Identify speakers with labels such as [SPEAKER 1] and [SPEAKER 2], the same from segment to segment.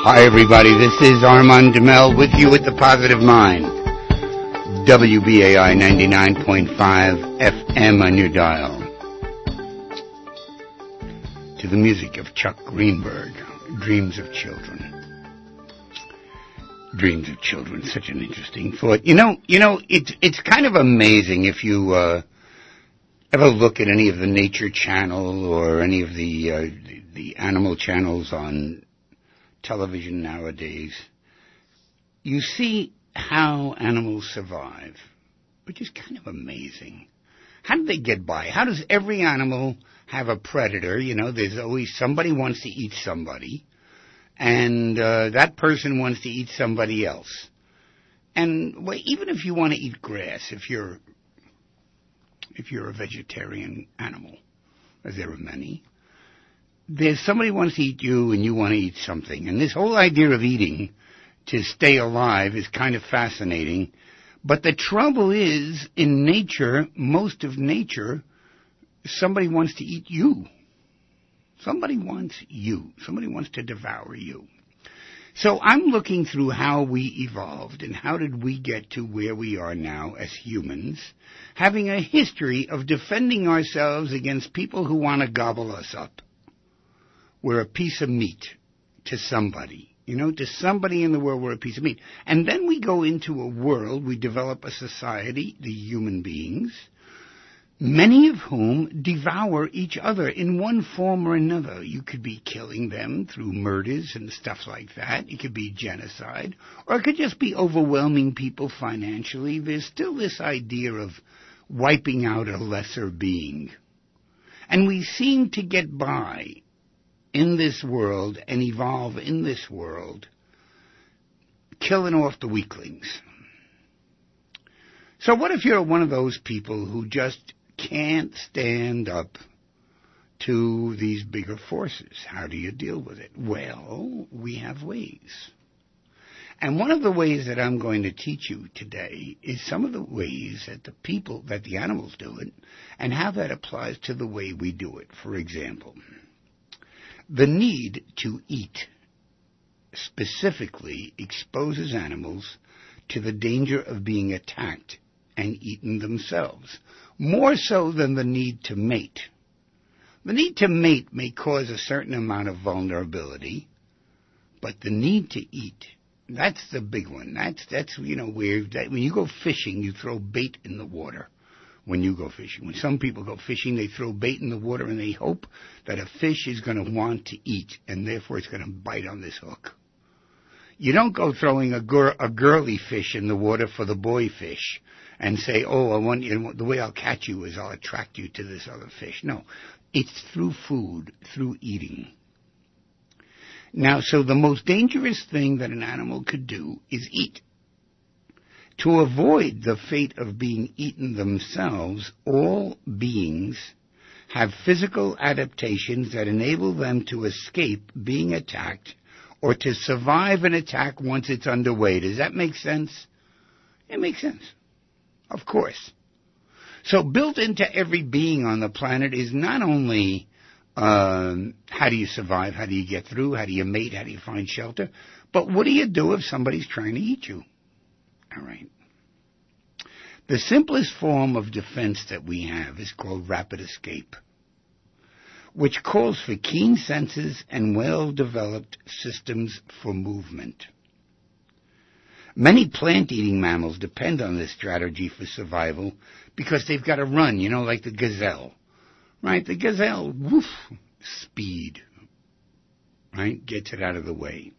[SPEAKER 1] Hi, everybody. This is Armand Duhamel with you at The Positive Mind. WBAI 99.5 FM on your dial. To the music of Chuck Greenberg, Dreams of Children. Dreams of Children, such an interesting thought. You know, it's kind of amazing if you ever look at any of the Nature Channel or any of the animal channels on television nowadays. You see how animals survive, which is kind of amazing. How do they get by? How does every animal have a predator? You know, there's always somebody wants to eat somebody, and that person wants to eat somebody else. And well, even if you want to eat grass, if you're a vegetarian animal, as there are many, there's somebody wants to eat you and you want to eat something. And this whole idea of eating to stay alive is kind of fascinating. But the trouble is, in nature, most of nature, somebody wants to eat you. Somebody wants you. Somebody wants to devour you. So I'm looking through how we evolved and how did we get to where we are now as humans, having a history of defending ourselves against people who want to gobble us up. We're a piece of meat to somebody. You know, to somebody in the world, we're a piece of meat. And then we go into a world, we develop a society, the human beings, many of whom devour each other in one form or another. You could be killing them through murders and stuff like that. It could be genocide. Or it could just be overwhelming people financially. There's still this idea of wiping out a lesser being. And we seem to get by in this world and evolve in this world, killing off the weaklings. So what if you're one of those people who just can't stand up to these bigger forces? How do you deal with it? Well, we have ways. And one of the ways that I'm going to teach you today is some of the ways that the animals do it, and how that applies to the way we do it. For example, the need to eat specifically exposes animals to the danger of being attacked and eaten themselves, more so than the need to mate. The need to mate may cause a certain amount of vulnerability, but the need to eat, that's the big one. That's you know, where when you go fishing, you throw bait in the water. When you go fishing. When some people go fishing, they throw bait in the water and they hope that a fish is going to want to eat, and therefore it's going to bite on this hook. You don't go throwing a girly fish in the water for the boy fish and say, oh, I want you, the way I'll catch you is I'll attract you to this other fish. No, it's through food, through eating. Now, so the most dangerous thing that an animal could do is eat. To avoid the fate of being eaten themselves, all beings have physical adaptations that enable them to escape being attacked or to survive an attack once it's underway. Does that make sense? It makes sense. Of course. So built into every being on the planet is not only how do you survive, how do you get through, how do you mate, how do you find shelter, but what do you do if somebody's trying to eat you? All right. The simplest form of defense that we have is called rapid escape, which calls for keen senses and well-developed systems for movement. Many plant-eating mammals depend on this strategy for survival because they've got to run, you know, like the gazelle, right? The gazelle, woof, speed, right, gets it out of the way.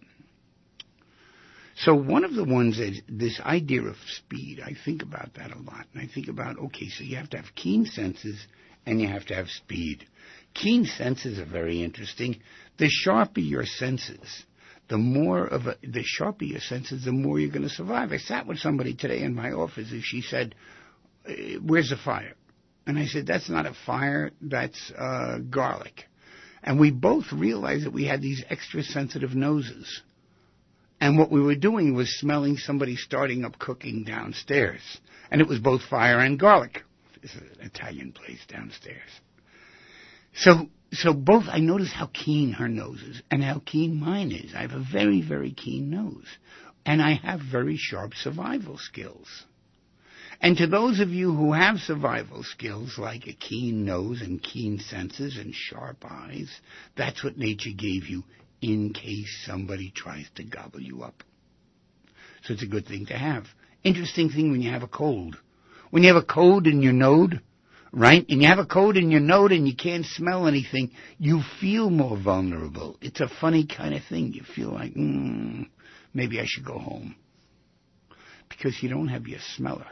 [SPEAKER 1] So one of the ones is this idea of speed. I think about that a lot. And I think about, okay, so you have to have keen senses and you have to have speed. Keen senses are very interesting. The sharper your senses, the sharper your senses, the more you're going to survive. I sat with somebody today in my office and she said, where's the fire? And I said, that's not a fire, that's garlic. And we both realized that we had these extra sensitive noses. And what we were doing was smelling somebody starting up cooking downstairs. And it was both fire and garlic. This is an Italian place downstairs. So So both, I notice how keen her nose is and how keen mine is. I have a very, very keen nose. And I have very sharp survival skills. And to those of you who have survival skills like a keen nose and keen senses and sharp eyes, that's what nature gave you in case somebody tries to gobble you up. So it's a good thing to have. Interesting thing when you have a cold. When you have a cold in your node, right? And you have a cold in your node and you can't smell anything, you feel more vulnerable. It's a funny kind of thing. You feel like, maybe I should go home. Because you don't have your smeller.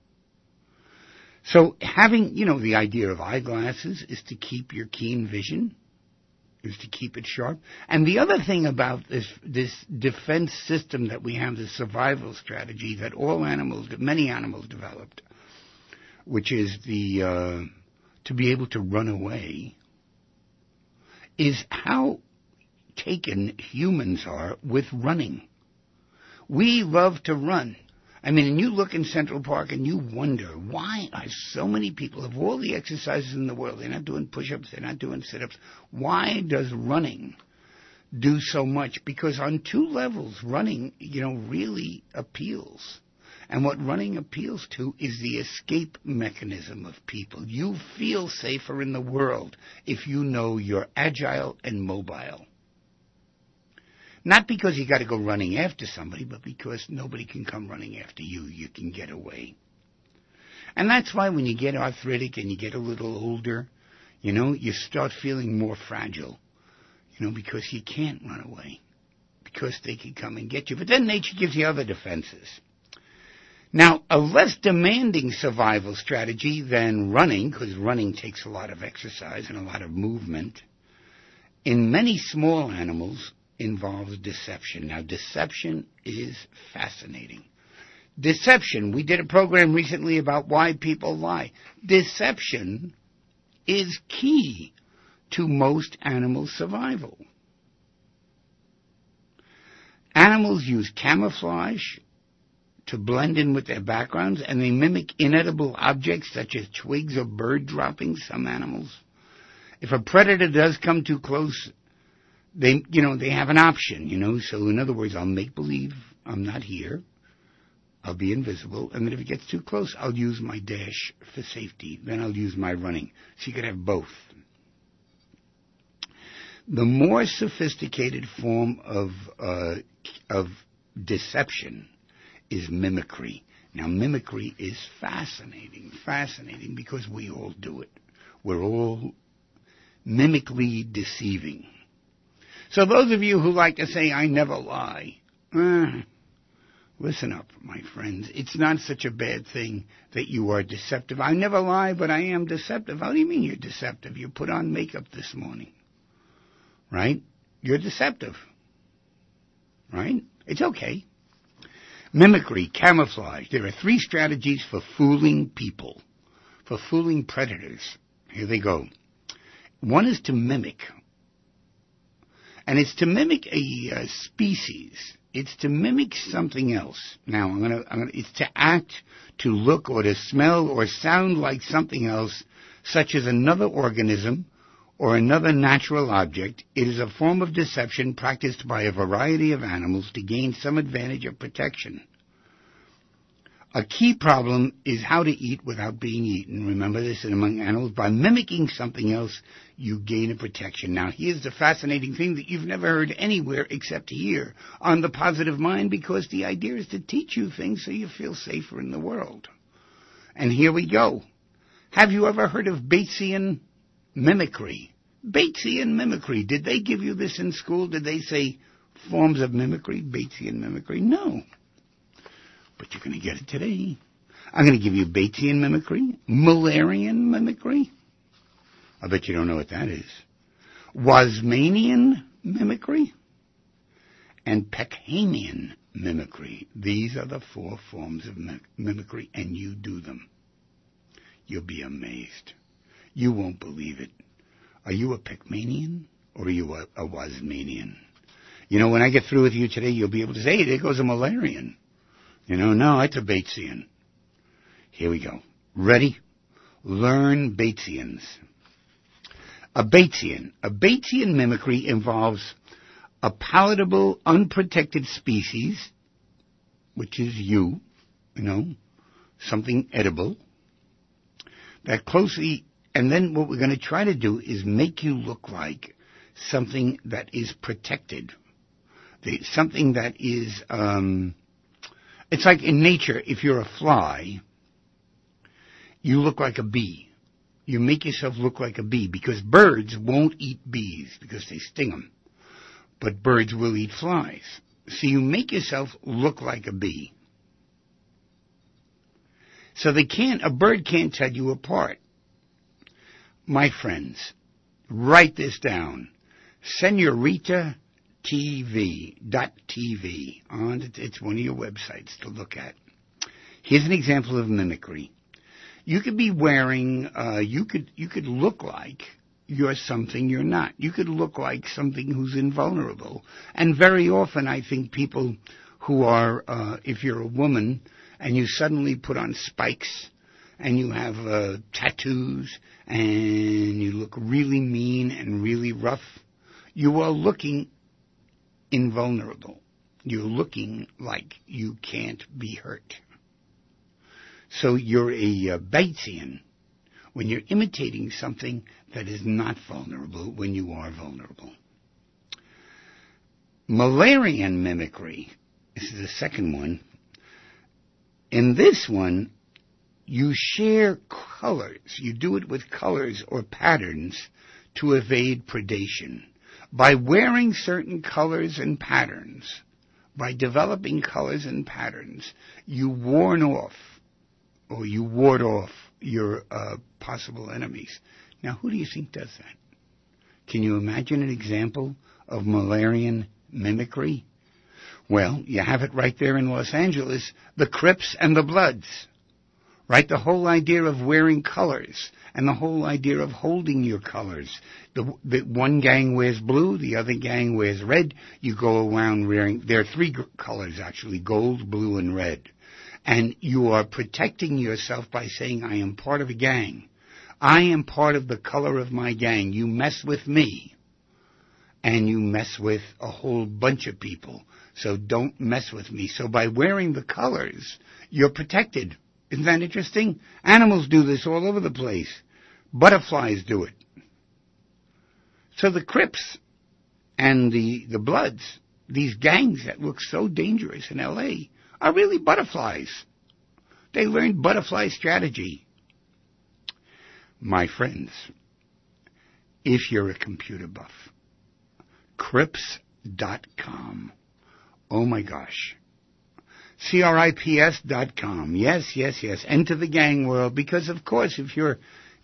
[SPEAKER 1] So having, the idea of eyeglasses is to keep your keen vision, is to keep it sharp. And the other thing about this defense system that we have, this survival strategy that many animals developed, which is to be able to run away, is how taken humans are with running. We love to run. I mean, and you look in Central Park and you wonder, why are so many people, of all the exercises in the world, they're not doing push-ups, they're not doing sit-ups, why does running do so much? Because on two levels, running, really appeals. And what running appeals to is the escape mechanism of people. You feel safer in the world if you know you're agile and mobile. Not because you got to go running after somebody, but because nobody can come running after you. You can get away. And that's why when you get arthritic and you get a little older, you start feeling more fragile, because you can't run away, because they can come and get you. But then nature gives you other defenses. Now, a less demanding survival strategy than running, because running takes a lot of exercise and a lot of movement, in many small animals, involves deception. Now, deception is fascinating. Deception, we did a program recently about why people lie. Deception is key to most animal survival. Animals use camouflage to blend in with their backgrounds, and they mimic inedible objects such as twigs or bird droppings, some animals. If a predator does come too close, they have an option, so in other words, I'll make believe I'm not here, I'll be invisible, and then if it gets too close, I'll use my dash for safety, then I'll use my running. So you could have both. The more sophisticated form of deception is mimicry. Now, mimicry is fascinating because we all do it. We're all mimically deceiving. So those of you who like to say, I never lie, listen up, my friends. It's not such a bad thing that you are deceptive. I never lie, but I am deceptive. How do you mean you're deceptive? You put on makeup this morning, right? You're deceptive, right? It's okay. Mimicry, camouflage. There are 3 strategies for fooling people, for fooling predators. Here they go. One is to mimic. And it's to mimic a species. It's to mimic something else. Now, it's to act, to look, or to smell, or sound like something else, such as another organism or another natural object. It is a form of deception practiced by a variety of animals to gain some advantage of protection. A key problem is how to eat without being eaten. Remember this, and among animals, by mimicking something else, you gain a protection. Now, here's the fascinating thing that you've never heard anywhere except here on The Positive Mind, because the idea is to teach you things so you feel safer in the world. And here we go. Have you ever heard of Batesian mimicry? Batesian mimicry. Did they give you this in school? Did they say forms of mimicry? Batesian mimicry? No. But you're going to get it today. I'm going to give you Batesian mimicry, Mullerian mimicry. I bet you don't know what that is. Wasmanian mimicry, and Peckhamian mimicry. These are the 4 forms of mimicry, and you do them. You'll be amazed. You won't believe it. Are you a Peckhamian, or are you a Wasmanian? When I get through with you today, you'll be able to say, hey, there goes a Mullerian. No, it's a Batesian. Here we go. Ready? Learn Batesians. A Batesian. A Batesian mimicry involves a palatable, unprotected species, which is you know, something edible, that closely, and then what we're going to try to do is make you look like something that is protected. Something that is, it's like in nature, if you're a fly, you look like a bee. You make yourself look like a bee, because birds won't eat bees because they sting them. But birds will eat flies. So you make yourself look like a bee. So a bird can't tell you apart. My friends, write this down. SenoritaTV.tv. It's one of your websites to look at. Here's an example of mimicry. You could be wearing, you could look like you're something you're not. You could look like something who's invulnerable. And very often I think people who are, if you're a woman and you suddenly put on spikes and you have tattoos and you look really mean and really rough, you are looking invulnerable. You're looking like you can't be hurt. So you're a Batesian when you're imitating something that is not vulnerable when you are vulnerable. Malarian mimicry. This is the second one. In this one, you share colors. You do it with colors or patterns to evade predation. By wearing certain colors and patterns, by developing colors and patterns, you ward off your possible enemies. Now, who do you think does that? Can you imagine an example of Malarian mimicry? Well, you have it right there in Los Angeles, the Crips and the Bloods. Right? The whole idea of wearing colors and the whole idea of holding your colors. The one gang wears blue, the other gang wears red. You go around wearing, there are three colors actually, gold, blue, and red. And you are protecting yourself by saying, I am part of a gang. I am part of the color of my gang. You mess with me, and you mess with a whole bunch of people. So don't mess with me. So by wearing the colors, you're protected. Isn't that interesting? Animals do this all over the place. Butterflies do it. So the Crips and the Bloods, these gangs that look so dangerous in L.A., are really butterflies. They learned butterfly strategy. My friends, if you're a computer buff, Crips.com. Oh my gosh. CRIPS.com. Yes. Enter the gang world, because of course if you're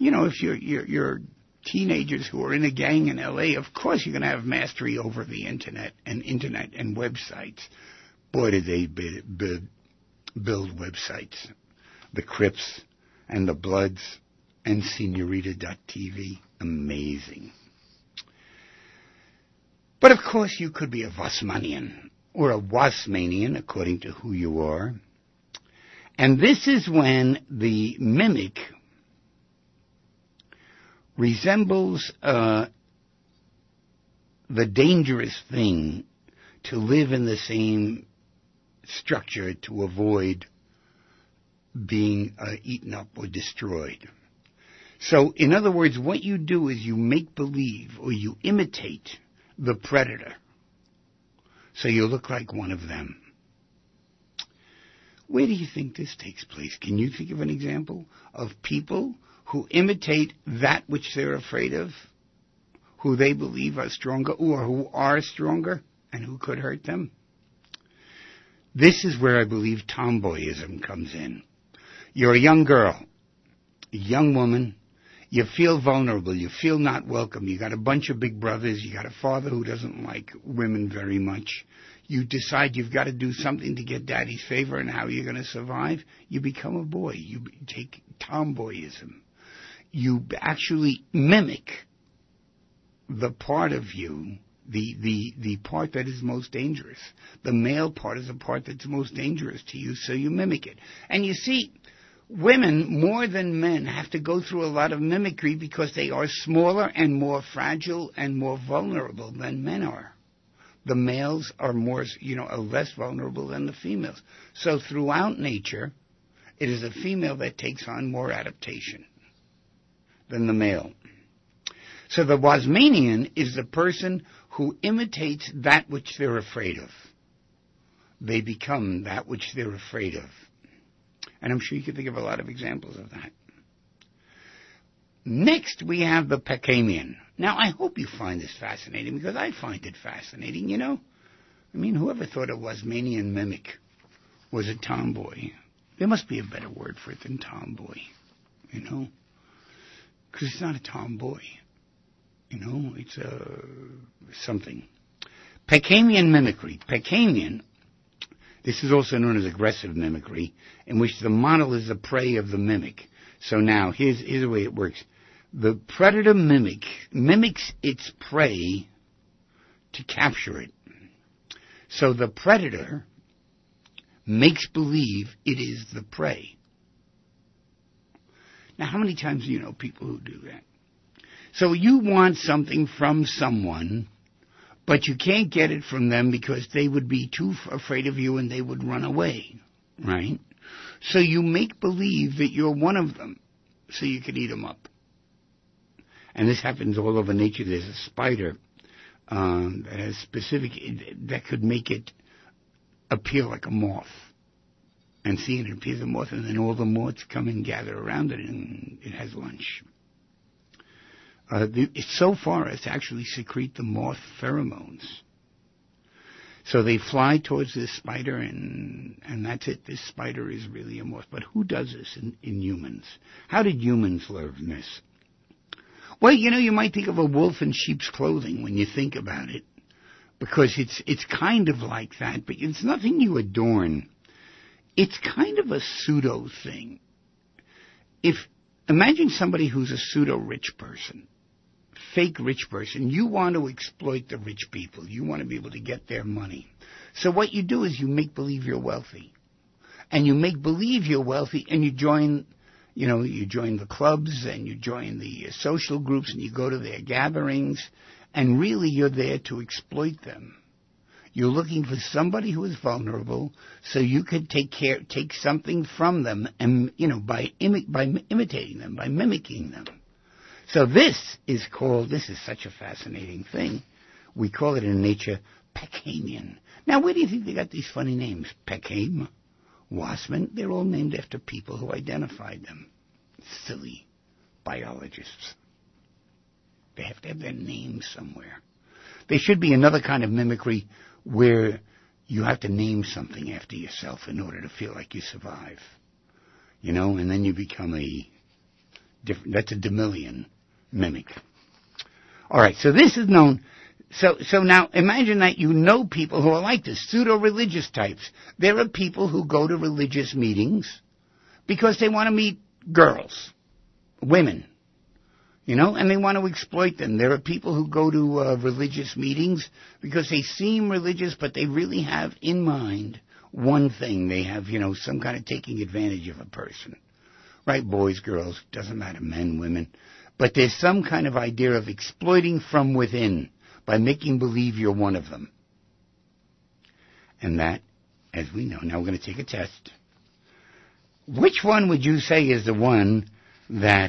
[SPEAKER 1] teenagers who are in a gang in LA, of course you're going to have mastery over the internet and websites. Boy, did they build websites. The Crips and the Bloods and Senorita.tv. Amazing. But of course you could be a Wasmanian or a Wasmanian, according to who you are. And this is when the mimic resembles the dangerous thing to live in the same structure to avoid being eaten up or destroyed. So, in other words, what you do is you make believe or you imitate the predator. So you look like one of them. Where do you think this takes place? Can you think of an example of people who imitate that which they're afraid of, who they believe are stronger or who are stronger and who could hurt them? This is where I believe tomboyism comes in. You're a young girl, a young woman. You feel vulnerable. You feel not welcome. You got a bunch of big brothers. You got a father who doesn't like women very much. You decide you've got to do something to get daddy's favor, and how you're going to survive. You become a boy. You take tomboyism. You actually mimic the part of you, the part that is most dangerous. The male part is the part that's most dangerous to you, so you mimic it. And you see, women, more than men, have to go through a lot of mimicry because they are smaller and more fragile and more vulnerable than men are. The males are are less vulnerable than the females. So throughout nature, it is a female that takes on more adaptation than the male. So the Wasmanian is the person who imitates that which they're afraid of. They become that which they're afraid of. And I'm sure you can think of a lot of examples of that. Next, we have the Pacamian. Now, I hope you find this fascinating, because I find it fascinating, I mean, whoever thought a Wasmanian mimic was a tomboy? There must be a better word for it than tomboy, because it's not a tomboy. It's something. Pacamian mimicry. Pacamian, this is also known as aggressive mimicry, in which the model is the prey of the mimic. So now, here's the way it works. The predator mimics its prey to capture it. So the predator makes believe it is the prey. Now, how many times do you know people who do that? So you want something from someone, but you can't get it from them because they would be too afraid of you and they would run away, right? So you make believe that you're one of them so you can eat them up. And this happens all over nature. There's a spider that has that could make it appear like a moth. And see, it appears a moth, and then all the moths come and gather around it, and it has lunch. It's so far as to actually secrete the moth pheromones. So they fly towards this spider, and that's it. This spider is really a moth. But who does this in humans? How did humans learn this? Well, you might think of a wolf in sheep's clothing when you think about it, because it's kind of like that, but it's nothing you adorn. It's kind of a pseudo thing. Imagine somebody who's a pseudo-rich person, fake rich person. You want to exploit the rich people. You want to be able to get their money. So what you do is you make believe you're wealthy. And you make believe you're wealthy, and you join the clubs, and you join the social groups, and you go to their gatherings, and really you're there to exploit them. You're looking for somebody who is vulnerable, so you could take something from them, and by imitating them, by mimicking them. So this is such a fascinating thing. We call it in nature Pacamian. Now, where do you think they got these funny names? Pacame, Wasman, they're all named after people who identified them. Silly biologists. They have to have their names somewhere. There should be another kind of mimicry where you have to name something after yourself in order to feel like you survive. And then you become that's a Demillian mimic. All right, so this is known. So now imagine that people who are like this, pseudo-religious types. There are people who go to religious meetings because they want to meet girls, women, and they want to exploit them. There are people who go to religious meetings because they seem religious, but they really have in mind one thing. They have, some kind of taking advantage of a person. Right? Boys, girls, doesn't matter, men, women. But there's some kind of idea of exploiting from within by making believe you're one of them. And that, as we know, now we're going to take a test. Which one would you say is the one that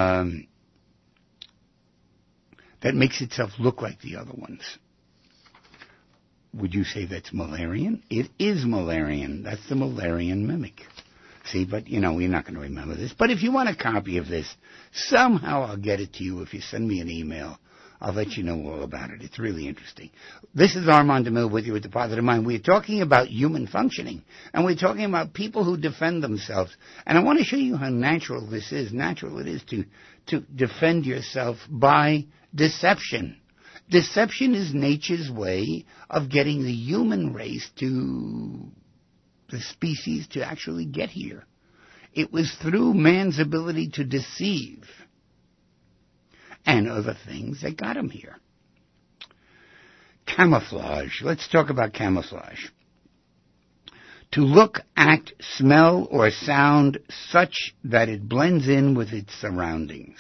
[SPEAKER 1] makes itself look like the other ones? Would you say that's Mullerian? It is Mullerian. That's the Mullerian mimic. See, but, you're not going to remember this. But if you want a copy of this, somehow I'll get it to you. If you send me an email, I'll let you know all about it. It's really interesting. This is Armand DeMille with you at The Positive Mind. We're talking about human functioning, and we're talking about people who defend themselves. And I want to show you how natural this is. Natural it is to defend yourself by deception. Deception is nature's way of getting the human race the species to actually get here. It was through man's ability to deceive and other things that got him here. Camouflage. Let's talk about camouflage. To look, act, smell, or sound such that it blends in with its surroundings.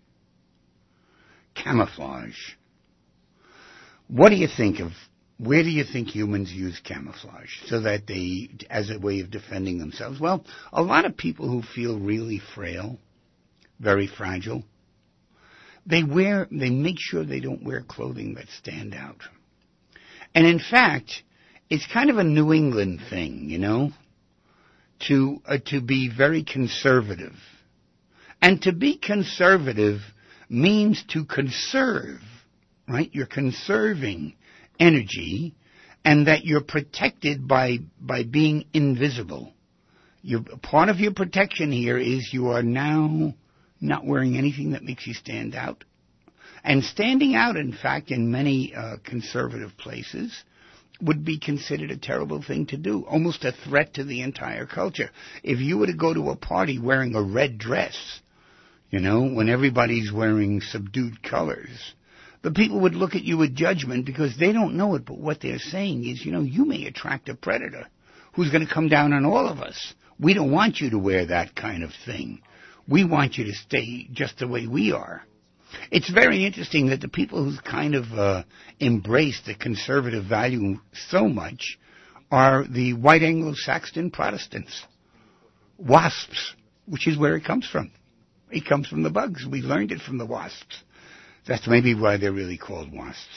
[SPEAKER 1] Camouflage. What do you think of, where do you think humans use camouflage so that they, as a way of defending themselves? Well, a lot of people who feel really frail, very fragile, they make sure they don't wear clothing that stand out. And in fact, it's kind of a New England thing, to be very conservative. And to be conservative means to conserve, right? You're conserving energy, and that you're protected by being invisible. Part of your protection here is you are now not wearing anything that makes you stand out. And standing out, in fact, in many conservative places, would be considered a terrible thing to do, almost a threat to the entire culture. If you were to go to a party wearing a red dress, when everybody's wearing subdued colors, the people would look at you with judgment because they don't know it, but what they're saying is, you may attract a predator who's going to come down on all of us. We don't want you to wear that kind of thing. We want you to stay just the way we are. It's very interesting that the people who kind of embrace the conservative value so much are the white Anglo-Saxon Protestants. Wasps, which is where it comes from. It comes from the bugs. We learned it from the wasps. That's maybe why they're really called wasps.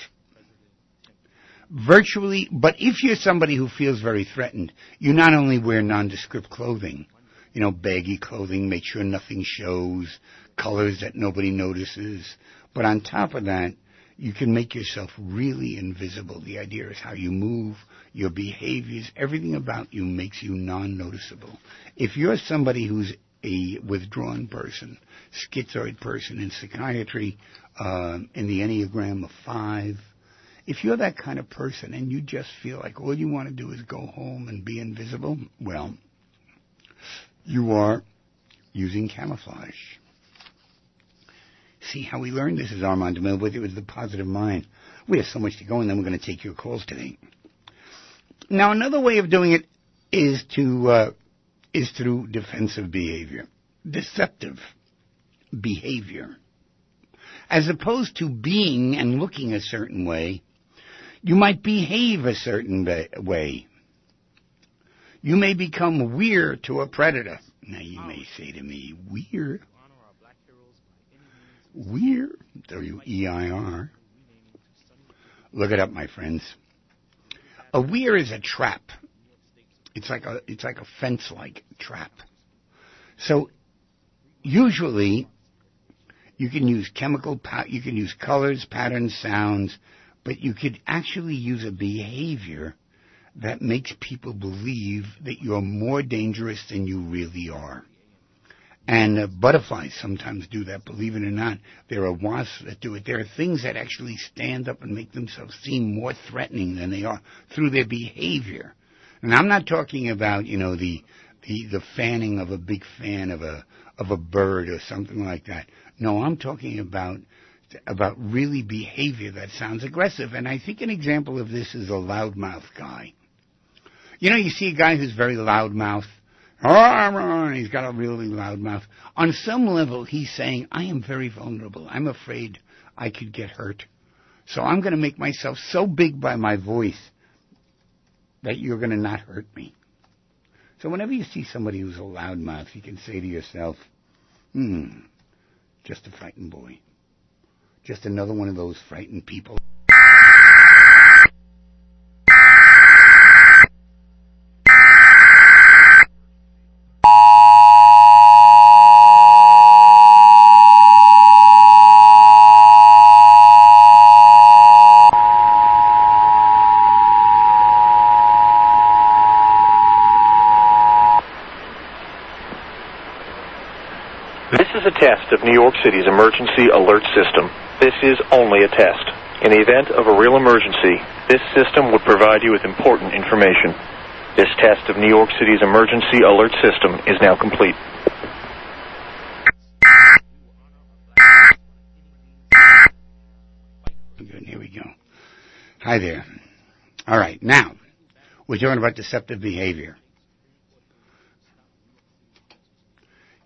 [SPEAKER 1] But if you're somebody who feels very threatened, you not only wear nondescript clothing, baggy clothing, make sure nothing shows, colors that nobody notices. But on top of that, you can make yourself really invisible. The idea is how you move, your behaviors, everything about you makes you non-noticeable. If you're somebody who's a withdrawn person, schizoid person in psychiatry, in the Enneagram of 5, if you're that kind of person and you just feel like all you want to do is go home and be invisible, well, you are using camouflage. See how we learned this is Armand DeMille with it was the positive mind. We have so much to go, and then we're going to take your calls today. Now, another way of doing it is through defensive behavior, deceptive behavior. As opposed to being and looking a certain way, you might behave a certain way. You may become weird to a predator. Now, you may say to me, weird? Weird? W-E-I-R. Look it up, my friends. A weir is a trap. It's like a fence-like trap. So, usually, you can use you can use colors, patterns, sounds, but you could actually use a behavior that makes people believe that you're more dangerous than you really are. And butterflies sometimes do that, believe it or not. There are wasps that do it. There are things that actually stand up and make themselves seem more threatening than they are through their behavior. And I'm not talking about, the fanning of a big fan of a bird or something like that. No, I'm talking about really behavior that sounds aggressive. And I think an example of this is a loudmouth guy. You see a guy who's very loudmouth. He's got a really loud mouth. On some level, he's saying, I am very vulnerable. I'm afraid I could get hurt. So I'm going to make myself so big by my voice that you're going to not hurt me. So whenever you see somebody who's a loudmouth, you can say to yourself, just a frightened boy. Just another one of those frightened people.
[SPEAKER 2] This is a test of New York City's emergency alert system. This is only a test. In the event of a real emergency, this system would provide you with important information. This test of New York City's emergency alert system is now complete.
[SPEAKER 1] Good, here we go. Hi there. All right, now, we're talking about deceptive behavior.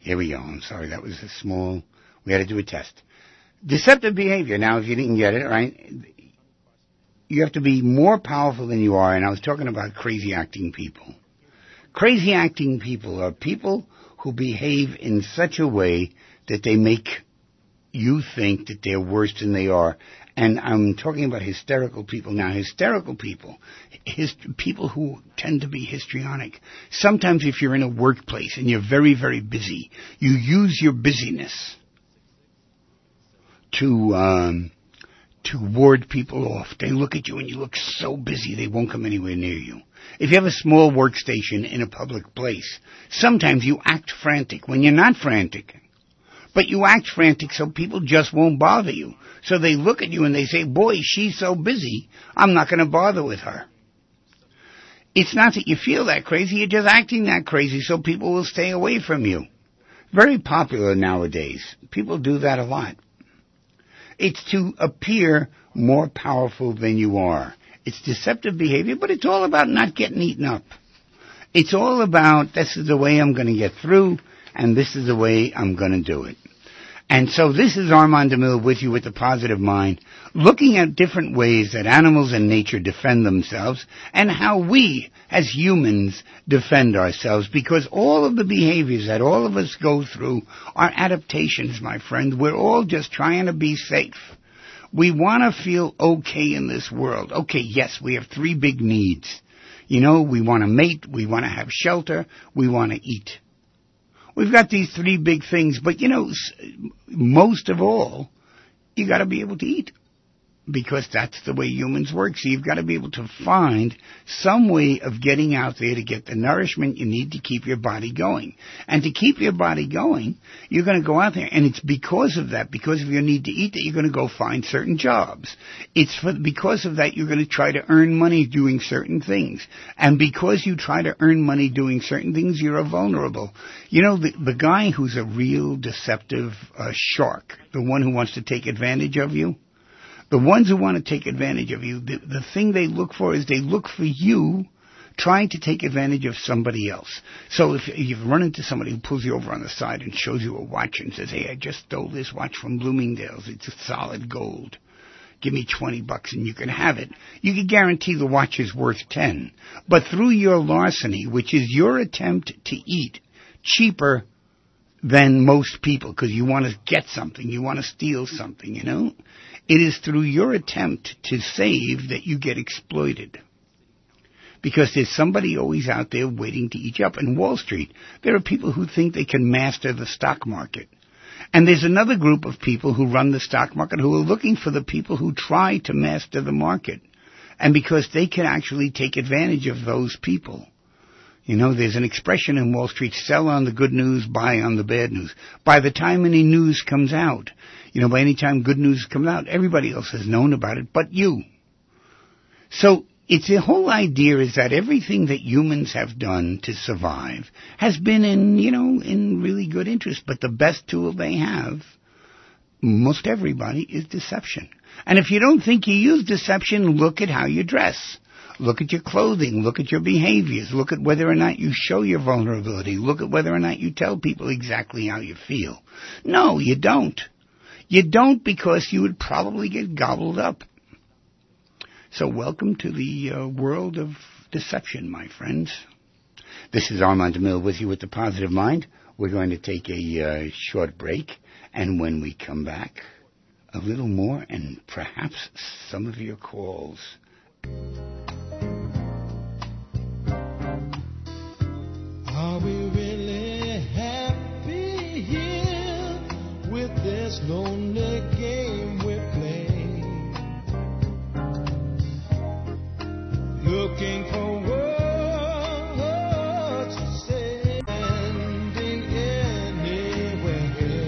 [SPEAKER 1] Here we go. I'm sorry, that was we had to do a test. Deceptive behavior. Now, if you didn't get it, right, you have to be more powerful than you are, and I was talking about crazy acting people. Crazy acting people are people who behave in such a way that they make you think that they're worse than they are. And I'm talking about hysterical people now. Hysterical people, people who tend to be histrionic. Sometimes if you're in a workplace and you're very, very busy, you use your busyness to ward people off. They look at you and you look so busy they won't come anywhere near you. If you have a small workstation in a public place, sometimes you act frantic when you're not frantic. But you act frantic so people just won't bother you. So they look at you and they say, boy, she's so busy, I'm not going to bother with her. It's not that you feel that crazy, you're just acting that crazy so people will stay away from you. Very popular nowadays. People do that a lot. It's to appear more powerful than you are. It's deceptive behavior, but it's all about not getting eaten up. It's all about, this is the way I'm going to get through, and this is the way I'm going to do it. And so this is Armand DeMille with you with the Positive Mind, looking at different ways that animals and nature defend themselves and how we as humans defend ourselves, because all of the behaviors that all of us go through are adaptations, my friend. We're all just trying to be safe. We want to feel okay in this world. Okay, yes, we have 3 big needs. You know, we want to mate, we want to have shelter, we want to eat. We've got these 3 big things, but you know, most of all, you got to be able to eat, because that's the way humans work. So you've got to be able to find some way of getting out there to get the nourishment you need to keep your body going. And to keep your body going, you're going to go out there, and it's because of that, because of your need to eat, that you're going to go find certain jobs. It's because of that you're going to try to earn money doing certain things. And because you try to earn money doing certain things, you're vulnerable. You know, the guy who's a real deceptive shark, the one who wants to take advantage of you, the ones who want to take advantage of you, the thing they look for is they look for you trying to take advantage of somebody else. So if you've run into somebody who pulls you over on the side and shows you a watch and says, hey, I just stole this watch from Bloomingdale's. It's solid gold. Give me $20 and you can have it. You can guarantee the watch is worth 10. But through your larceny, which is your attempt to eat cheaper than most people, because you want to get something, you want to steal something, you know, it is through your attempt to save that you get exploited. Because there's somebody always out there waiting to eat you up. In Wall Street, there are people who think they can master the stock market. And there's another group of people who run the stock market who are looking for the people who try to master the market. And because they can actually take advantage of those people. You know, there's an expression in Wall Street, sell on the good news, buy on the bad news. By the time any news comes out, you know, by any time good news comes out, everybody else has known about it but you. So it's the whole idea is that everything that humans have done to survive has been in really good interest. But the best tool they have, most everybody, is deception. And if you don't think you use deception, look at how you dress. Look at your clothing. Look at your behaviors. Look at whether or not you show your vulnerability. Look at whether or not you tell people exactly how you feel. No, you don't. You don't, because you would probably get gobbled up. So welcome to the world of deception, my friends. This is Armand DeMille with you with the Positive Mind. We're going to take a short break, and when we come back, a little more and perhaps some of your calls.
[SPEAKER 3] Are we really happy here with this lonely game we play? Looking for words to say, ending anywhere,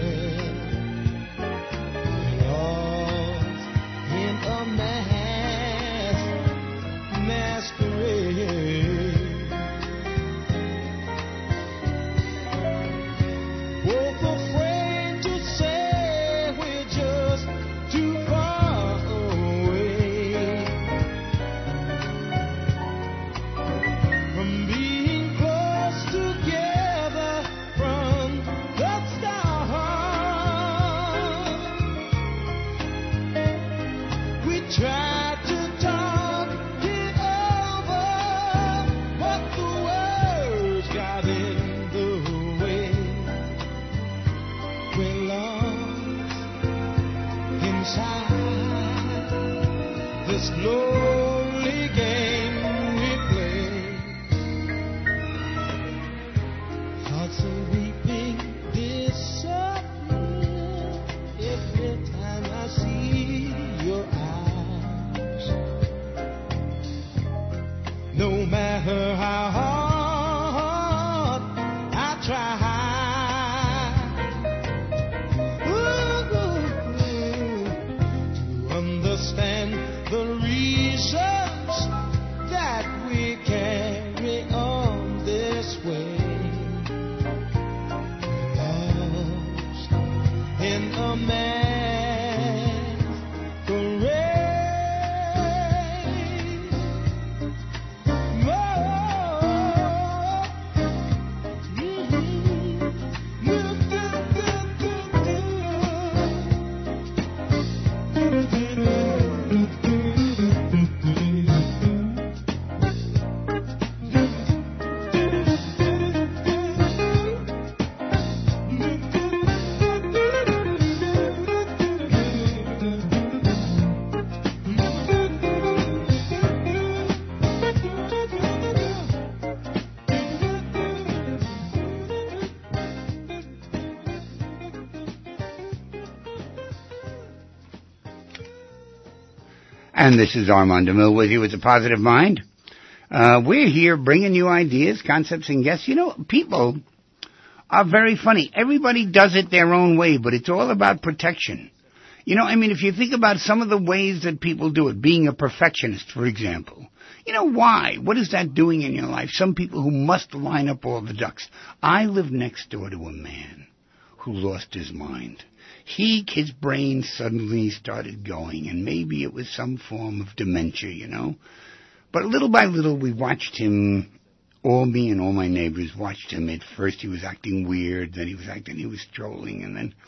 [SPEAKER 3] lost in a masquerade. Both afraid to say we're just too far this lonely game we play. Hearts are weeping, disappear every time I see your eyes. No matter how hard I try to understand the reasons that we carry on this way. Lost in a
[SPEAKER 1] And this is Armand DeMille with you with a Positive Mind. We're here bringing you ideas, concepts, and guests. You know, people are very funny. Everybody does it their own way, but it's all about protection. You know, I mean, if you think about some of the ways that people do it, being a perfectionist, for example. You know, why? What is that doing in your life? Some people who must line up all the ducks. I live next door to a man who lost his mind. His brain suddenly started going, and maybe it was some form of dementia, you know. But little by little, we watched him, me and all my neighbors watched him. At first he was acting weird, then he was strolling,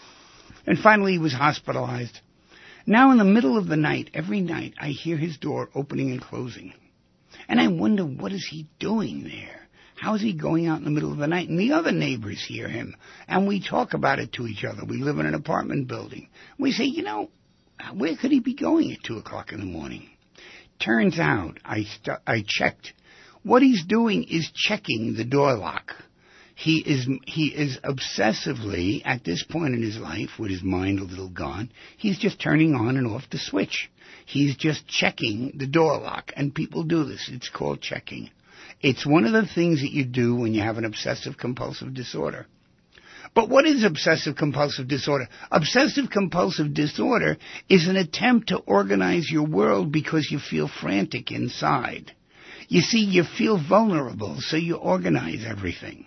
[SPEAKER 1] and finally he was hospitalized. Now in the middle of the night, every night, I hear his door opening and closing. And I wonder, what is he doing there? How is he going out in the middle of the night? And the other neighbors hear him, and we talk about it to each other. We live in an apartment building. We say, you know, where could he be going at 2 o'clock in the morning? Turns out, I checked. What he's doing is checking the door lock. He is obsessively, at this point in his life, with his mind a little gone, he's just turning on and off the switch. He's just checking the door lock, and people do this. It's called checking. It's one of the things that you do when you have an obsessive-compulsive disorder. But what is obsessive-compulsive disorder? Obsessive-compulsive disorder is an attempt to organize your world because you feel frantic inside. You see, you feel vulnerable, so you organize everything.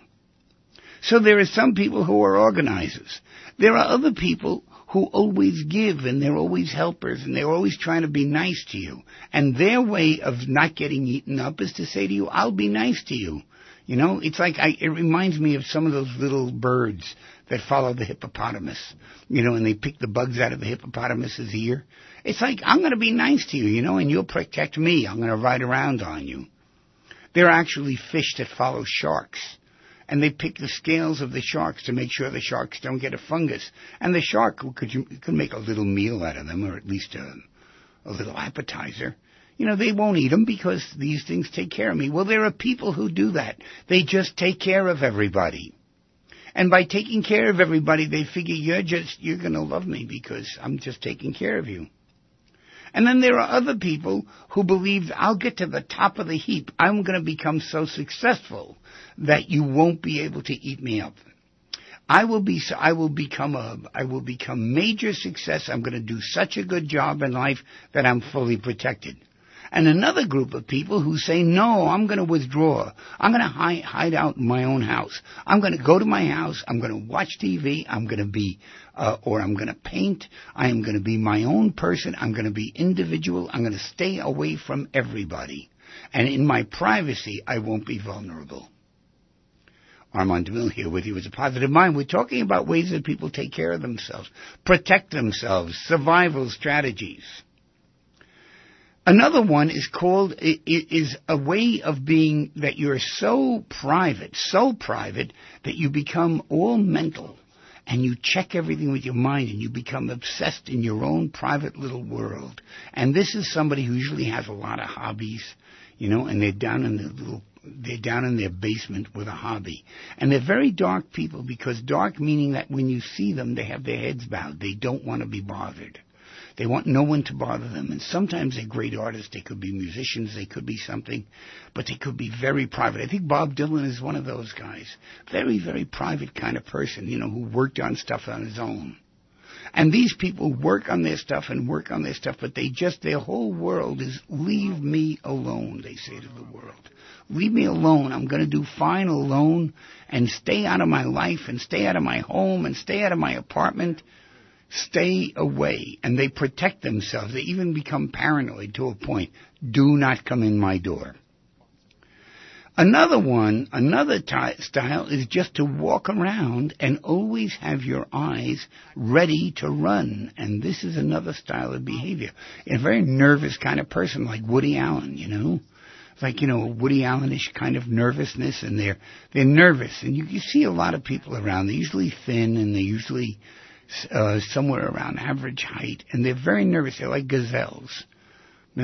[SPEAKER 1] So there are some people who are organizers. There are other people who always give, and they're always helpers, and they're always trying to be nice to you. And their way of not getting eaten up is to say to you, I'll be nice to you. You know, it's like, it reminds me of some of those little birds that follow the hippopotamus, you know, and they pick the bugs out of the hippopotamus's ear. It's like, I'm going to be nice to you, you know, and you'll protect me. I'm going to ride around on you. There are actually fish that follow sharks. And they pick the scales of the sharks to make sure the sharks don't get a fungus. And the shark could make a little meal out of them, or at least a little appetizer. You know, they won't eat them because these things take care of me. Well, there are people who do that. They just take care of everybody. And by taking care of everybody, they figure you're going to love me because I'm just taking care of you. And then there are other people who believe, I'll get to the top of the heap. I'm going to become so successful that you won't be able to eat me up. I will become major success. I'm going to do such a good job in life that I'm fully protected. And another group of people who say, no, I'm going to withdraw. I'm going to hide out in my own house. I'm going to go to my house. I'm going to watch TV. I'm going to be, or I'm going to paint. I am going to be my own person. I'm going to be individual. I'm going to stay away from everybody. And in my privacy, I won't be vulnerable. Armand DeMille here with you with a Positive Mind. We're talking about ways that people take care of themselves, protect themselves, survival strategies. Another one is is a way of being that you're so private that you become all mental. and you check everything with your mind, and you become obsessed in your own private little world. And this is somebody who usually has a lot of hobbies, and they're down in their basement with a hobby. And they're very dark people, because dark meaning that when you see them, they have their heads bowed. They don't want to be bothered. They want no one to bother them. And sometimes they're great artists. They could be musicians. They could be something. But they could be very private. I think Bob Dylan is one of those guys. Very, very private kind of person, who worked on stuff on his own. And these people work on their stuff, but their whole world is, leave me alone, they say to the world. Leave me alone. I'm going to do fine alone, and stay out of my life, and stay out of my home, and stay out of my apartment. Stay away. And they protect themselves. They even become paranoid to a point. Do not come in my door. Another style is just to walk around and always have your eyes ready to run. And this is another style of behavior. A very nervous kind of person, like Woody Allen, It's like, a Woody Allenish kind of nervousness, and they're nervous. And you see a lot of people around. They're usually thin, and they're usually somewhere around average height, and they're very nervous. They're like gazelles. They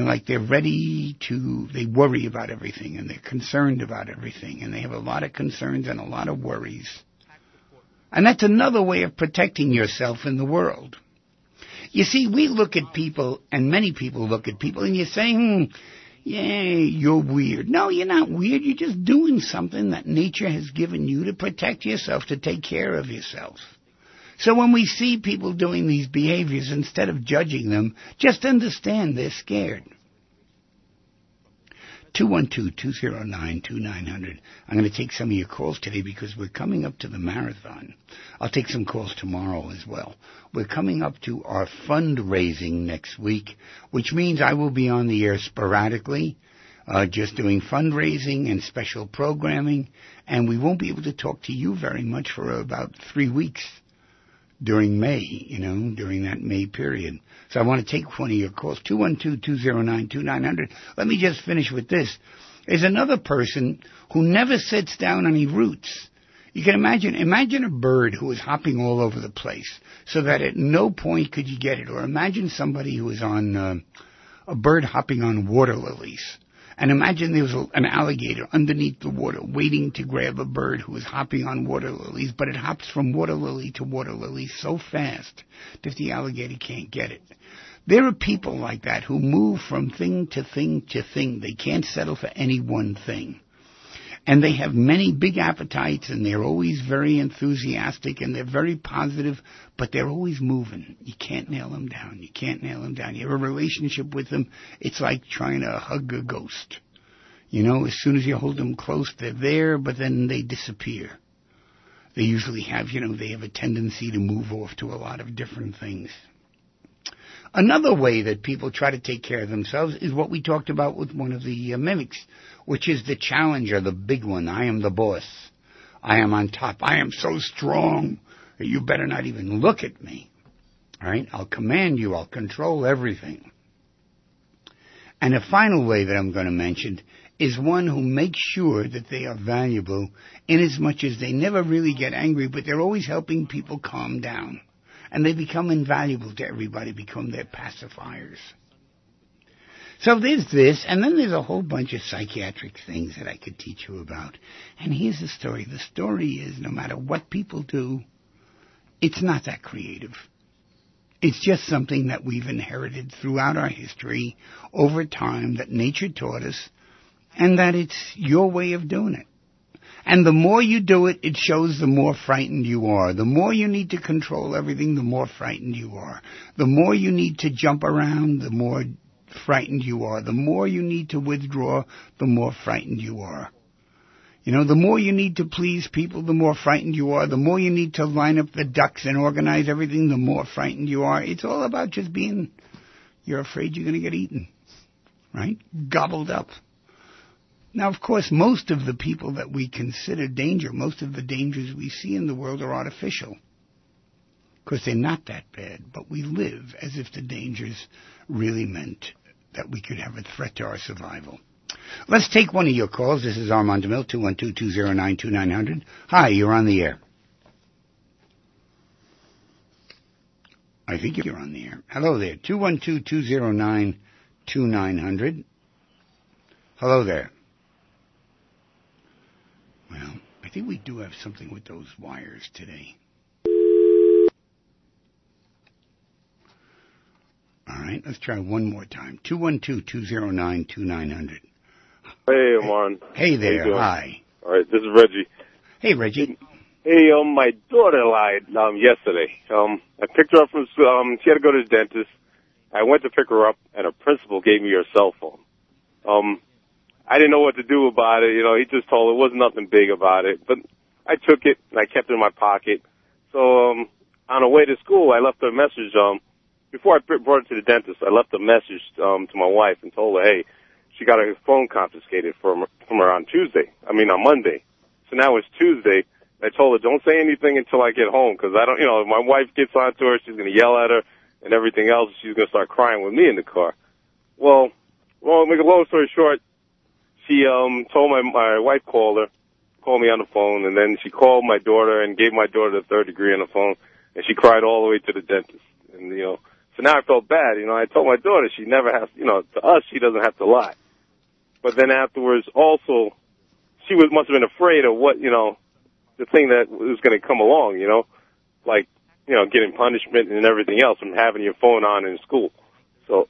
[SPEAKER 1] worry about everything, and they're concerned about everything, and they have a lot of concerns and a lot of worries. And that's another way of protecting yourself in the world. You see, we look at people, and many people look at people, and you say, yeah, you're weird. No, you're not weird. You're just doing something that nature has given you to protect yourself, to take care of yourself. So when we see people doing these behaviors, instead of judging them, just understand they're scared. 212-209-2900. I'm going to take some of your calls today because we're coming up to the marathon. I'll take some calls tomorrow as well. We're coming up to our fundraising next week, which means I will be on the air sporadically, just doing fundraising and special programming, and we won't be able to talk to you very much for about 3 weeks. During May, during that May period. So I want to take one of your calls, 212-209-2900. Let me just finish with this. There's another person who never sits down and he roots. You can imagine a bird who is hopping all over the place so that at no point could you get it. Or imagine somebody who is on a bird hopping on water lilies. And imagine there was an alligator underneath the water waiting to grab a bird who was hopping on water lilies, but it hops from water lily to water lily so fast that the alligator can't get it. There are people like that who move from thing to thing to thing. They can't settle for any one thing. And they have many big appetites, and they're always very enthusiastic, and they're very positive, but they're always moving. You can't nail them down. You have a relationship with them, it's like trying to hug a ghost. As soon as you hold them close, they're there, but then they disappear. They usually have, they have a tendency to move off to a lot of different things. Another way that people try to take care of themselves is what we talked about with one of the mimics, which is the challenger, the big one. I am the boss. I am on top. I am so strong that you better not even look at me. All right? I'll command you. I'll control everything. And a final way that I'm going to mention is one who makes sure that they are valuable in as much as they never really get angry, but they're always helping people calm down. And they become invaluable to everybody, become their pacifiers. So there's this, and then there's a whole bunch of psychiatric things that I could teach you about. And here's the story. The story is, no matter what people do, it's not that creative. It's just something that we've inherited throughout our history over time, that nature taught us, and that it's your way of doing it. And the more you do it, it shows the more frightened you are. The more you need to control everything, the more frightened you are. The more you need to jump around, the more frightened you are. The more you need to withdraw, the more frightened you are. The more you need to please people, the more frightened you are. The more you need to line up the ducks and organize everything, the more frightened you are. It's all about just you're afraid you're going to get eaten, right? Gobbled up. Now, of course, most of the people that we consider danger, most of the dangers we see in the world are artificial. Of course, they're not that bad, but we live as if the dangers really meant that we could have a threat to our survival. Let's take one of your calls. This is Armand DeMille, 212-209-2900. Hi, you're on the air. I think you're on the air. Hello there. 212-209-2900. Hello there. Well, I think we do have something with those wires today. All right, let's try one more time. 212-209-2900.
[SPEAKER 4] Hey, Amon.
[SPEAKER 1] Hey there. Hi.
[SPEAKER 4] All right, this is Reggie.
[SPEAKER 1] Hey, Reggie.
[SPEAKER 4] Hey, my daughter lied yesterday. I picked her up from she had to go to the dentist. I went to pick her up, and her principal gave me her cell phone. I didn't know what to do about it. You know, he just told her it wasn't nothing big about it. But I took it, and I kept it in my pocket. So on the way to school, I left her a message. Before I brought her to the dentist, I left a message to my wife and told her, hey, she got her phone confiscated from her on Monday. So now it's Tuesday. I told her, don't say anything until I get home, because I don't, if my wife gets onto her, she's going to yell at her and everything else. She's going to start crying with me in the car. Well, make a long story short, she told my wife called me on the phone, and then she called my daughter and gave my daughter the third degree on the phone, and she cried all the way to the dentist. And, so now I felt bad. I told my daughter she never has, to us, she doesn't have to lie. But then afterwards, also, she must have been afraid of what, the thing that was going to come along, like, getting punishment and everything else from having your phone on in school. So,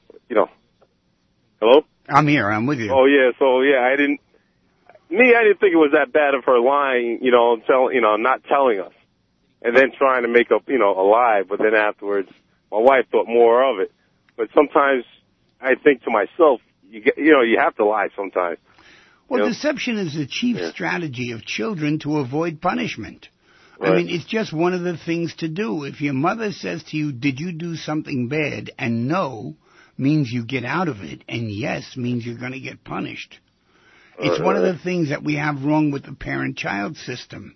[SPEAKER 4] hello?
[SPEAKER 1] I'm here. I'm with you.
[SPEAKER 4] Oh, yeah. So, yeah, I didn't think it was that bad of her lying, not telling us and then trying to make up, a lie. But then afterwards, my wife thought more of it. But sometimes I think to myself, you have to lie sometimes.
[SPEAKER 1] Well, deception is the chief strategy of children to avoid punishment.
[SPEAKER 4] Right.
[SPEAKER 1] I mean, it's just one of the things to do. If your mother says to you, did you do something bad? And no means you get out of it, and yes means you're going to get punished. It's one of the things that we have wrong with the parent-child system.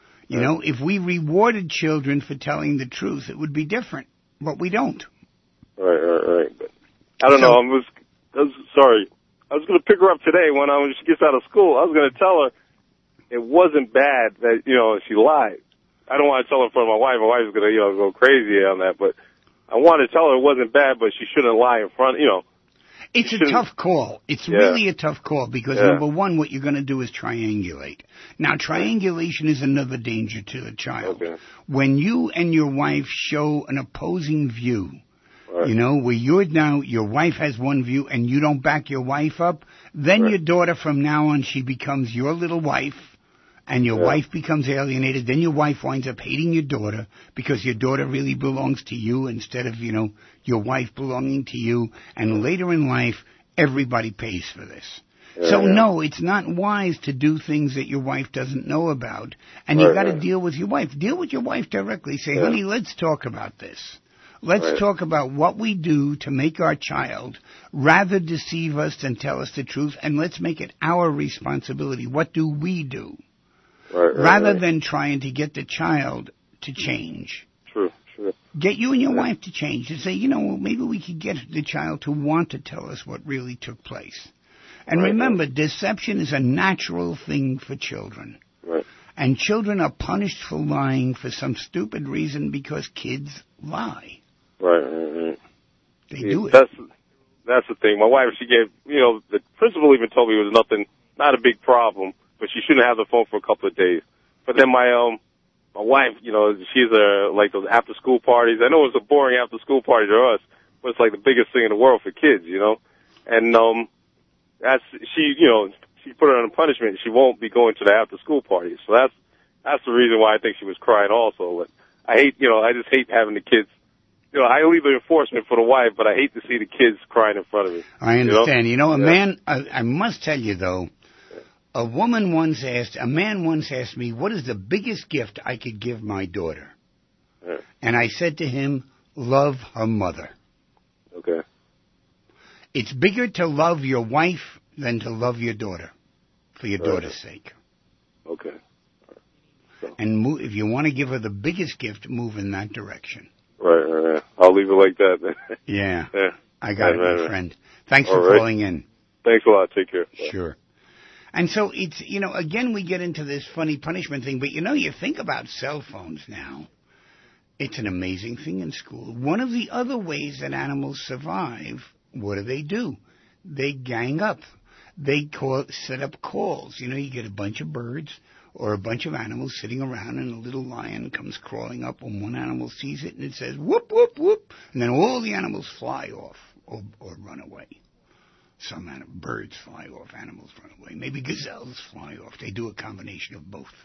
[SPEAKER 1] If we rewarded children for telling the truth, it would be different, but we don't.
[SPEAKER 4] Right. But I don't know. Sorry. I was going to pick her up today when she gets out of school. I was going to tell her it wasn't bad that, she lied. I don't want to tell her in front of my wife. My wife's going to, go crazy on that. But I want to tell her it wasn't bad, but she shouldn't lie in front,
[SPEAKER 1] It's a tough call. It's really a tough call because, number one, what you're going to do is triangulate. Now, triangulation is another danger to the child.
[SPEAKER 4] Okay.
[SPEAKER 1] When you and your wife show an opposing view, where your wife has one view and you don't back your wife up, then your daughter from now on, she becomes your little wife, and your wife becomes alienated. Then your wife winds up hating your daughter because your daughter really belongs to you instead of, your wife belonging to you. And later in life, everybody pays for this. So, no, it's not wise to do things that your wife doesn't know about. And you've got to deal with your wife. Deal with your wife directly. Say, honey, let's talk about this. Let's talk about what we do to make our child rather deceive us than tell us the truth, and let's make it our responsibility. What do we do? Rather than trying to get the child to change.
[SPEAKER 4] True.
[SPEAKER 1] Get you and your wife to change and say, maybe we could get the child to want to tell us what really took place. And remember, deception is a natural thing for children. And children are punished for lying for some stupid reason because kids lie.
[SPEAKER 4] Right.
[SPEAKER 1] They do it.
[SPEAKER 4] That's the thing. My wife, she gave, the principal even told me it was not a big problem, but she shouldn't have the phone for a couple of days. But then my wife, she's like those after school parties. I know it's a boring after school party to us, but it's like the biggest thing in the world for kids, And she put her on a punishment. She won't be going to the after school parties. So that's the reason why I think she was crying also. But I just hate having the kids. I leave the enforcement for the wife, but I hate to see the kids crying in front of me.
[SPEAKER 1] I understand. A man, I must tell you though, a man once asked me, what is the biggest gift I could give my daughter? And I said to him, love her mother.
[SPEAKER 4] Okay.
[SPEAKER 1] It's bigger to love your wife than to love your daughter, for your daughter's sake.
[SPEAKER 4] Okay.
[SPEAKER 1] And if you want to give her the biggest gift, move in that direction.
[SPEAKER 4] Right. I'll leave it like that.
[SPEAKER 1] Yeah. I got it, my friend. Thanks for calling in.
[SPEAKER 4] Thanks a lot. Take care. Bye.
[SPEAKER 1] Sure. And so it's, again, we get into this funny punishment thing, but you think about cell phones now. It's an amazing thing in school. One of the other ways that animals survive, what do? They gang up. They set up calls. You know, you get a bunch of birds or a bunch of animals sitting around, and a little lion comes crawling up, and one animal sees it, and it says, whoop, whoop, whoop, and then all the animals fly off or run away. Some birds fly off, animals run away. Maybe gazelles fly off. They do a combination of both.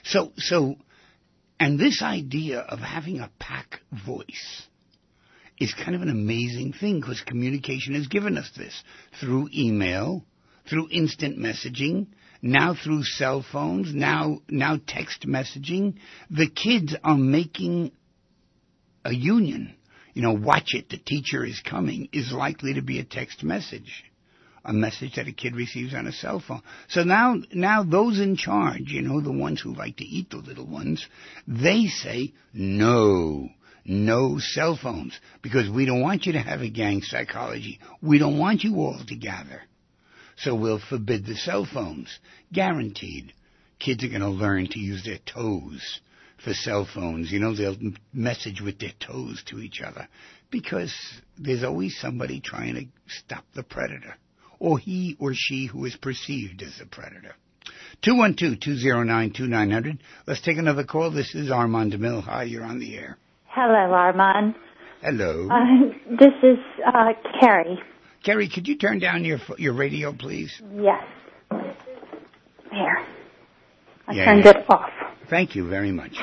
[SPEAKER 1] And this idea of having a pack voice is kind of an amazing thing, because communication has given us this through email, through instant messaging, now through cell phones, now text messaging. The kids are making a union. You know, watch it, the teacher is coming, is likely to be a text message, a message that a kid receives on a cell phone. So now those in charge, you know, the ones who like to eat the little ones, they say, no cell phones, because we don't want you to have a gang psychology. We don't want you all to gather. So we'll forbid the cell phones. Guaranteed. Kids are going to learn to use their toes for cell phones. You know, they'll message with their toes to each other, because there's always somebody trying to stop the predator, or he or she who is perceived as the predator. 212-209-2900. Let's take another call. This is Armand DeMille. Hi, you're on the air.
[SPEAKER 5] Hello, Armand.
[SPEAKER 1] Hello.
[SPEAKER 5] This is Carrie.
[SPEAKER 1] Carrie, could you turn down your radio, please?
[SPEAKER 5] Yes. There. I turned it off.
[SPEAKER 1] Thank you very much.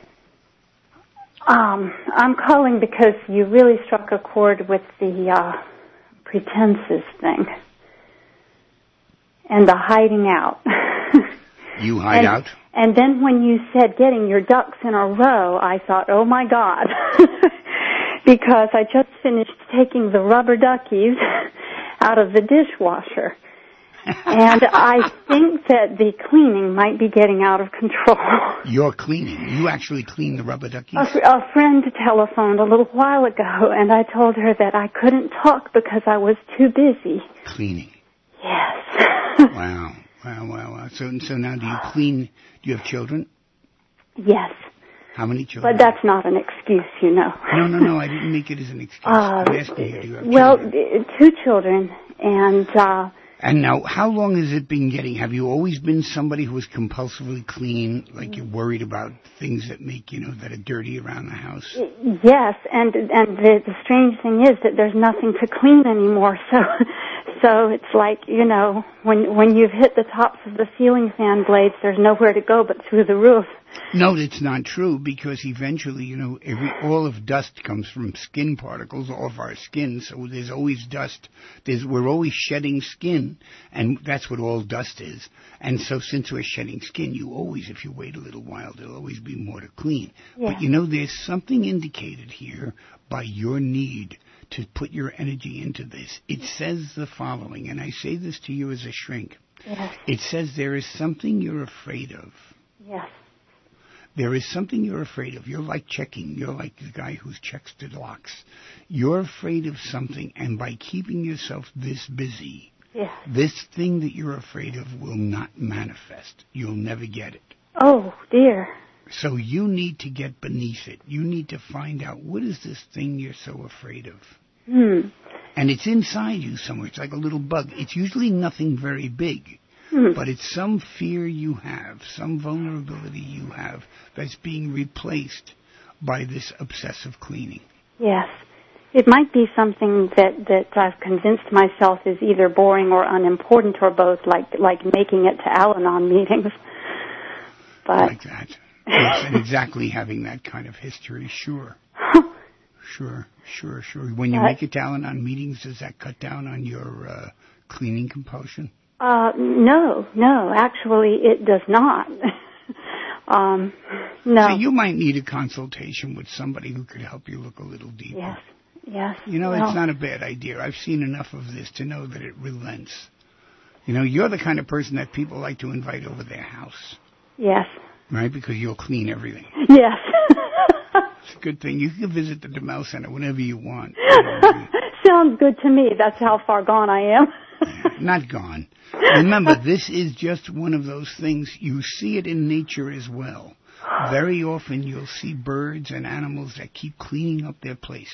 [SPEAKER 5] I'm calling because you really struck a chord with the pretenses thing and the hiding out.
[SPEAKER 1] You hide out?
[SPEAKER 5] And then when you said getting your ducks in a row, I thought, oh my God, because I just finished taking the rubber duckies out of the dishwasher. And I think that the cleaning might be getting out of control.
[SPEAKER 1] You're cleaning? You actually clean the rubber duckies?
[SPEAKER 5] A friend telephoned a little while ago, and I told her that I couldn't talk because I was too busy.
[SPEAKER 1] Cleaning?
[SPEAKER 5] Yes.
[SPEAKER 1] Wow. So now do you clean? Do you have children?
[SPEAKER 5] Yes.
[SPEAKER 1] How many children?
[SPEAKER 5] But that's not an excuse, you know.
[SPEAKER 1] No, I didn't make it as an excuse. I'm asking you, do you have children?
[SPEAKER 5] Well, 2 children,
[SPEAKER 1] And now, how long has it been getting? Have you always been somebody who was compulsively clean, like you're worried about things that make, you know, that are dirty around the house?
[SPEAKER 5] Yes, and the strange thing is that there's nothing to clean anymore, so it's like, you know, when you've hit the tops of the ceiling fan blades, there's nowhere to go but through the roof.
[SPEAKER 1] No, that's not true, because eventually, you know, all of dust comes from skin particles off our skin, so there's always dust. We're always shedding skin, and that's what all dust is. And so since we're shedding skin, if you wait a little while, there'll always be more to clean. Yeah. But, you know, there's something indicated here by your need to put your energy into this. It says the following, and I say this to you as a shrink.
[SPEAKER 5] Yes.
[SPEAKER 1] It says there is something you're afraid of.
[SPEAKER 5] Yes.
[SPEAKER 1] There is something you're afraid of. You're like checking. You're like the guy who checks the locks. You're afraid of something, and by keeping yourself this busy, this thing that you're afraid of will not manifest. You'll never get it.
[SPEAKER 5] Oh, dear.
[SPEAKER 1] So you need to get beneath it. You need to find out, what is this thing you're so afraid of? And it's inside you somewhere. It's like a little bug. It's usually nothing very big. But it's some fear you have, some vulnerability you have that's being replaced by this obsessive cleaning.
[SPEAKER 5] Yes. It might be something that I've convinced myself is either boring or unimportant or both, like making it to Al-Anon meetings. But
[SPEAKER 1] like that. Yes, and exactly having that kind of history, sure. Sure. When you make it to Al-Anon meetings, does that cut down on your cleaning compulsion?
[SPEAKER 5] No, actually it does not. No.
[SPEAKER 1] So you might need a consultation with somebody who could help you look a little deeper.
[SPEAKER 5] Yes.
[SPEAKER 1] You know, it's not a bad idea. I've seen enough of this to know that it relents. You know, you're the kind of person that people like to invite over their house.
[SPEAKER 5] Yes.
[SPEAKER 1] Right? Because you'll clean everything.
[SPEAKER 5] Yes.
[SPEAKER 1] It's a good thing. You can visit the DeMille Center whenever you want.
[SPEAKER 5] Sounds good to me. That's how far gone I am.
[SPEAKER 1] Not gone. Remember, this is just one of those things. You see it in nature as well. Very often you'll see birds and animals that keep cleaning up their place.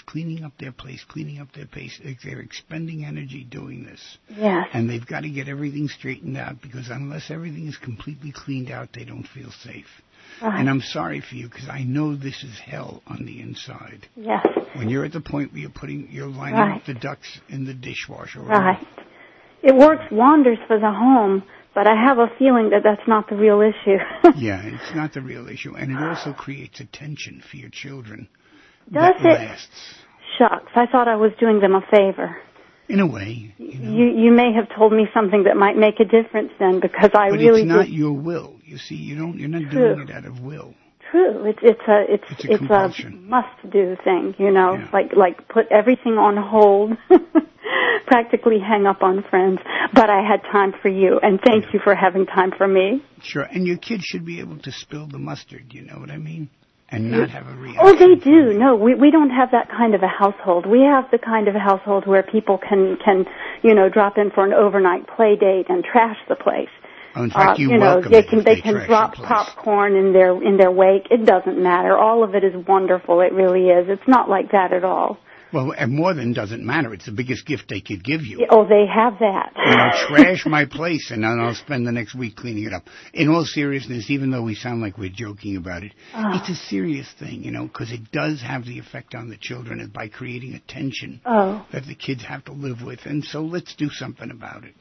[SPEAKER 1] They're expending energy doing this.
[SPEAKER 5] Yes.
[SPEAKER 1] And they've got to get everything straightened out, because unless everything is completely cleaned out, they don't feel safe.
[SPEAKER 5] Right.
[SPEAKER 1] And I'm sorry for you, because I know this is hell on the inside.
[SPEAKER 5] Yes.
[SPEAKER 1] When you're at the point where you're lining
[SPEAKER 5] Right.
[SPEAKER 1] up the ducks in the dishwasher.
[SPEAKER 5] Right. It works wonders for the home, but I have a feeling that that's not the real issue.
[SPEAKER 1] Yeah, it's not the real issue. And it also creates a tension for your children.
[SPEAKER 5] Does
[SPEAKER 1] that
[SPEAKER 5] it?
[SPEAKER 1] Lasts.
[SPEAKER 5] Shucks, I thought I was doing them a favor.
[SPEAKER 1] In a way. You know.
[SPEAKER 5] You may have told me something that might make a difference then, because I
[SPEAKER 1] but
[SPEAKER 5] really
[SPEAKER 1] it's not
[SPEAKER 5] did.
[SPEAKER 1] your will. You see, you're not
[SPEAKER 5] True.
[SPEAKER 1] doing it out of will.
[SPEAKER 5] True. It's a
[SPEAKER 1] compulsion.
[SPEAKER 5] must-do thing, you know,
[SPEAKER 1] Yeah.
[SPEAKER 5] like put everything on hold, practically hang up on friends. But I had time for you, and thank you for having time for me.
[SPEAKER 1] Sure, and your kids should be able to spill the mustard, you know what I mean? And not have a reaction.
[SPEAKER 5] Oh, they do. No, we don't have that kind of a household. We have the kind of a household where people can drop in for an overnight play date and trash the place.
[SPEAKER 1] Oh, in fact, welcome
[SPEAKER 5] they
[SPEAKER 1] it
[SPEAKER 5] can
[SPEAKER 1] if
[SPEAKER 5] they can
[SPEAKER 1] trash
[SPEAKER 5] drop
[SPEAKER 1] the place.
[SPEAKER 5] popcorn in their wake. It doesn't matter. All of it is wonderful. It really is. It's not like that at all.
[SPEAKER 1] Well, and more than doesn't matter. It's the biggest gift they could give you.
[SPEAKER 5] Oh, they have that.
[SPEAKER 1] Trash my place, and then I'll spend the next week cleaning it up. In all seriousness, even though we sound like we're joking about it, it's a serious thing, because it does have the effect on the children by creating a tension that the kids have to live with. And so let's do something about it.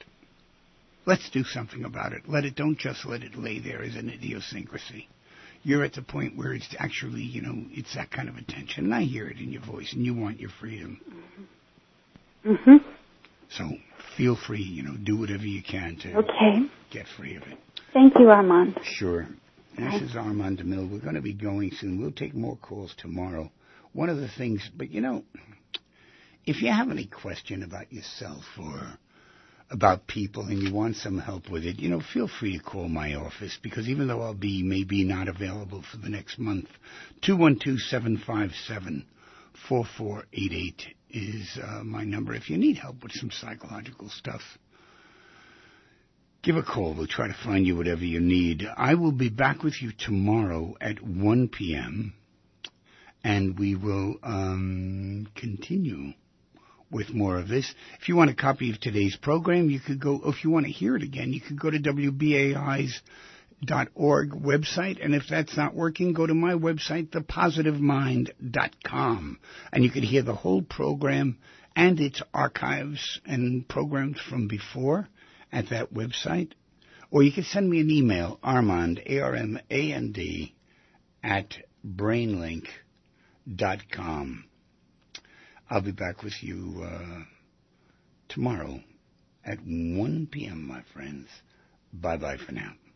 [SPEAKER 1] Don't just let it lay there as an idiosyncrasy. You're at the point where it's actually, it's that kind of a tension. And I hear it in your voice, and you want your freedom.
[SPEAKER 5] Mm-hmm.
[SPEAKER 1] So feel free, do whatever you can to get free of it.
[SPEAKER 5] Thank you, Armand.
[SPEAKER 1] Sure. This is Armand DeMille. We're going to be going soon. We'll take more calls tomorrow. One of the things, but if you have any question about yourself or about people and you want some help with it, feel free to call my office, because even though I'll be maybe not available for the next month, 212-757-4488 is my number. If you need help with some psychological stuff, give a call. We'll try to find you whatever you need. I will be back with you tomorrow at 1 p.m., and we will continue with more of this. If you want a copy of today's program, you could go, if you want to hear it again, you could go to WBAI's.org website, and if that's not working, go to my website, thepositivemind.com, and you can hear the whole program and its archives and programs from before at that website. Or you can send me an email, Armand, ARMAND, at brainlink.com. I'll be back with you tomorrow at 1 p.m., my friends. Bye-bye for now.